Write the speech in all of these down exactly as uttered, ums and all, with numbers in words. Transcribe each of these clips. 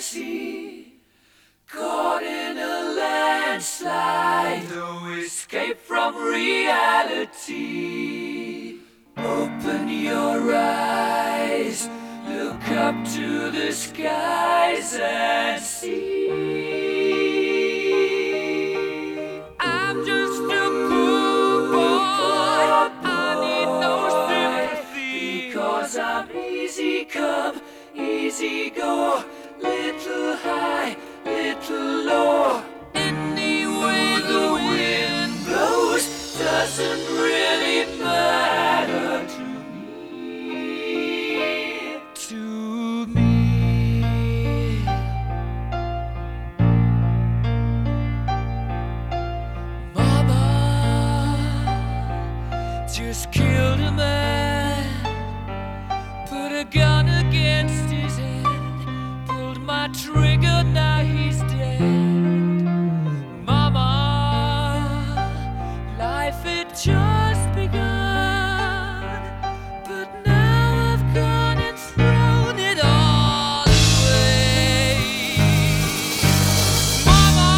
reality, caught in a landslide, no escape from reality. Open your eyes, look up to the skies and see. I'm just a poor boy, I need no sympathy, because I'm easy come, easy go, little high, little low. Any way the wind blows doesn't really matter to me, to me. Mama just killed a man, put a gun against his head, pulled my trigger, now he's dead. Mama, life had just begun, but now I've gone and thrown it all away. Mama,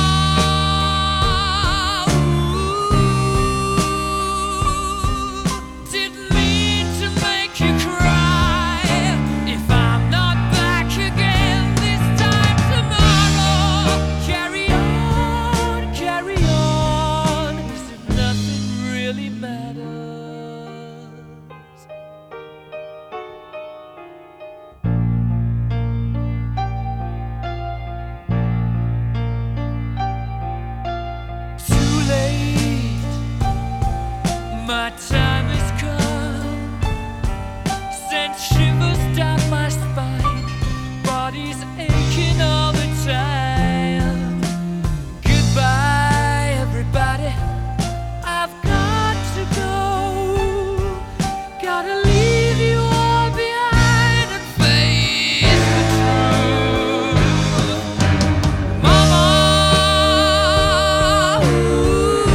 ooh, didn't mean to make you cry. If I'm not back again this time tomorrow, carry on, carry on, as if nothing really matters. Too late, my time has come, sent shivers down my spine, body's aching all the time. Goodbye, everybody, I've got to go, gotta leave you all behind and face the truth. Mama, ooh,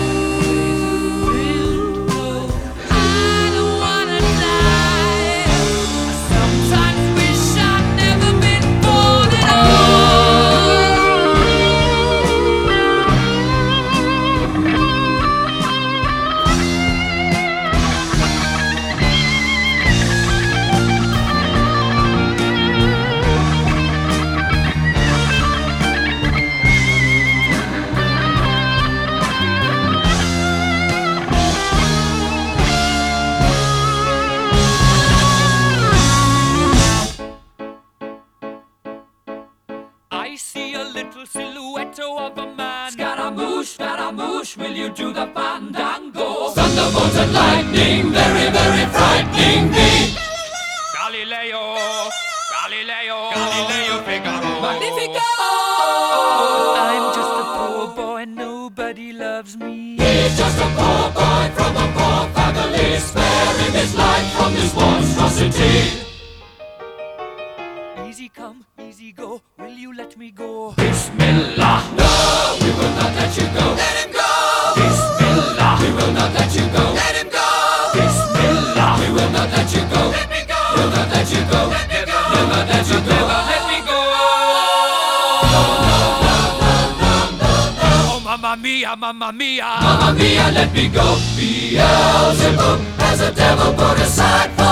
I don't wanna die. I sometimes wish I'd never been born at I see a little silhouette of a man. Scaramouche, Scaramouche, will you do the fandango? Thunderbolt and lightning, very, very frightening me. Galileo, Galileo, Galileo Figaro, Magnifico. I'm just a poor boy, nobody loves me. He's just a poor boy from a poor family, sparing his life from this monstrosity. Easy come, easy go, will you let me go? Bismillah, no, we will not let you go. Let him go. Bismillah, we will not let you go. Let him go. Bismillah, we will not let you go. Let me go. We'll not let you go. Let me go. We'll not let you go. Let me go. No, no, no, no, no, no, no. Oh, mamma mia, mamma mia, mamma mia, let me go. Beelzebub has a devil put aside.